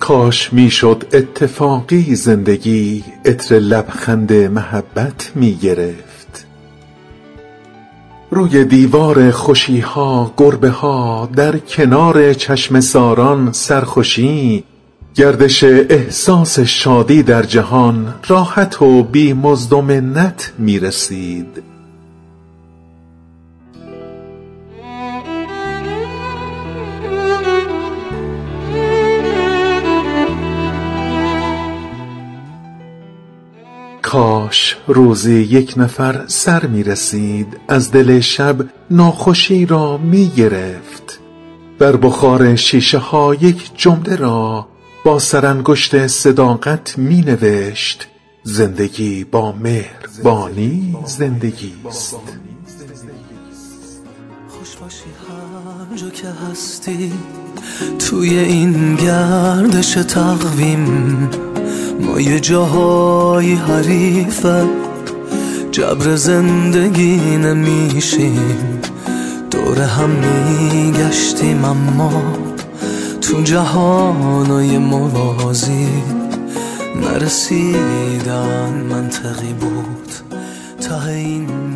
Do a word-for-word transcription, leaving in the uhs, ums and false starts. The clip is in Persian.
کاش میشد اتفاقی زندگی، عطر لبخند محبت میگرفت. روی دیوار خوشیها گربه ها، در کنار چشم ساران سرخوشی، گردش احساس شادی در جهان راحت و بی مزد و منت میرسید. کاش روزی یک نفر سر می رسید، از دل شب ناخوشی را می گرفت، بر بخار شیشه ها یک جمله را با سرانگشت صداقت می نوشت: زندگی با مهربانی زندگی است. خوش باشی هر جا که هستی، توی این گردش تقویم ما یه جاهای حریفه، جبر زندگی نمیشیم، دور هم میگشتیم اما تو جهانای موازی نرسیدن منطقی بود ته این